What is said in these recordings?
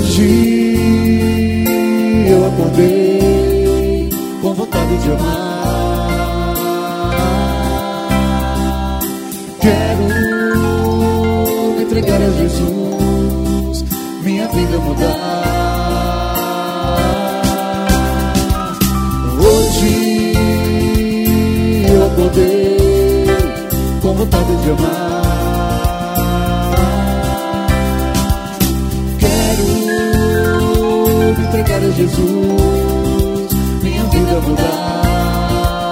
Hoje eu acordei com vontade de amar. Quero me entregar a Jesus, minha vida mudar. Hoje eu acordei com vontade de amar. Entregar a Jesus, minha vida mudar.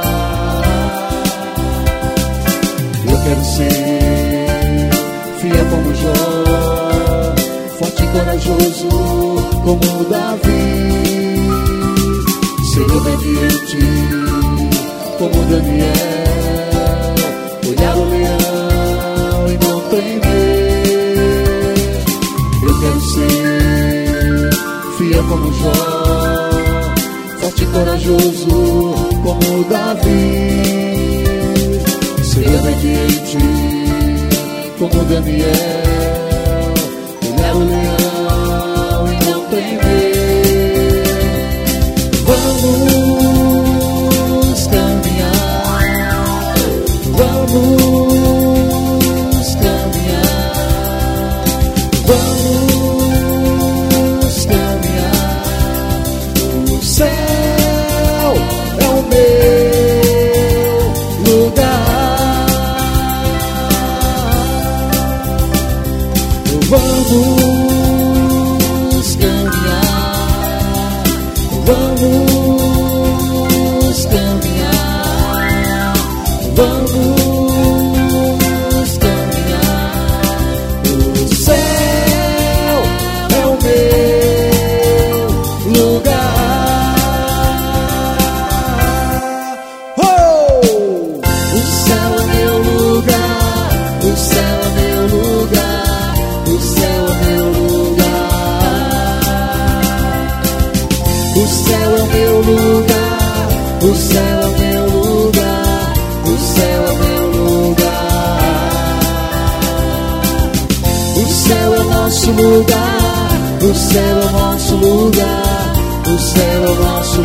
Eu quero ser fiel como Jó, forte e corajoso como Davi, ser obediente como Daniel, olhar o leão e não temer. Eu quero ser fiel como Jó, forte e corajoso como Davi, ser obediente como Daniel, olhar o leão e não temer. Vamos caminhar, vamos caminhar, vamos caminhar. O céu é o meu lugar. Vamos caminhar, vamos caminhar, vamos caminhar. O céu é o meu lugar. Oh! O céu é meu lugar, o céu é meu lugar, o céu é meu lugar. O céu é meu lugar, o céu é meu lugar, o céu é meu lugar. O céu é nosso lugar, o céu é nosso lugar, o céu é nosso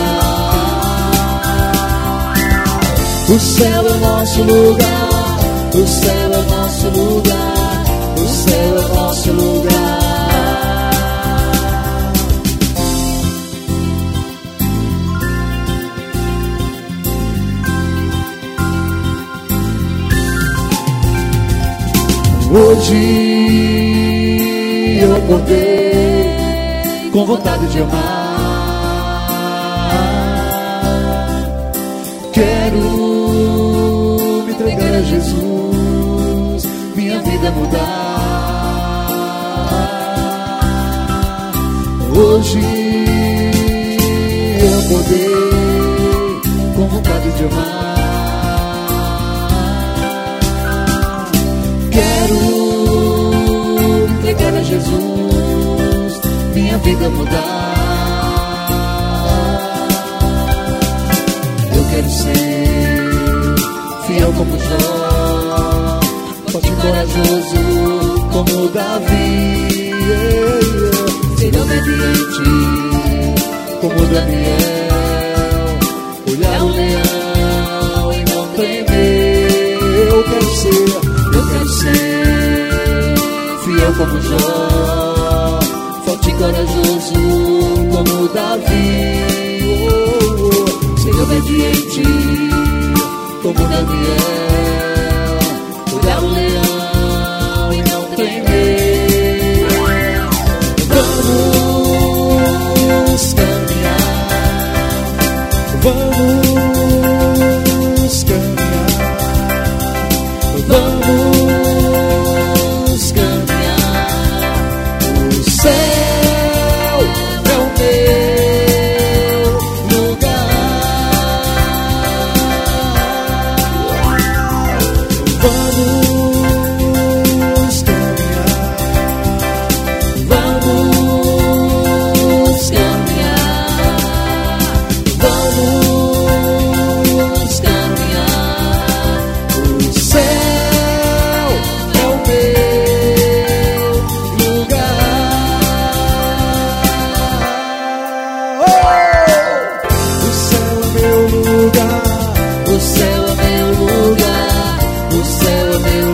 lugar. O céu é nosso lugar, o céu é nosso lugar, o céu é nosso lugar. Hoje eu acordei com vontade de amar. Quero me entregar a Jesus, minha vida mudar. Hoje eu acordei com vontade de amar. Quero entregar a Jesus, minha vida mudar. Eu quero ser fiel como Jó, forte e corajoso como Davi, ser obediente como Daniel, olhar o leão e não temer. Eu quero ser fiel como Jó, forte e corajoso como Davi, ser obediente como Daniel, olhar o leão e não temer. Vamos caminhar, vamos caminhar, vamos caminhar. O céu é o meu lugar. Vamos caminhar, vamos caminhar, vamos caminhar. O céu é o meu lugar. O céu é meu lugar, o céu é meu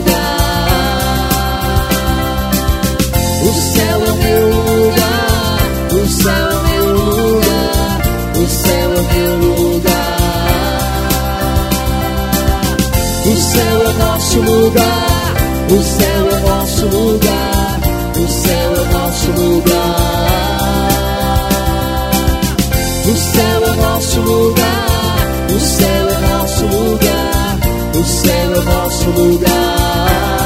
lugar. O céu é meu lugar, o céu é meu lugar, o céu é meu lugar. O céu é nosso lugar, o céu é nosso lugar, o céu é nosso lugar. O céu é nosso lugar, o céu é nosso lugar, o céu é nosso lugar.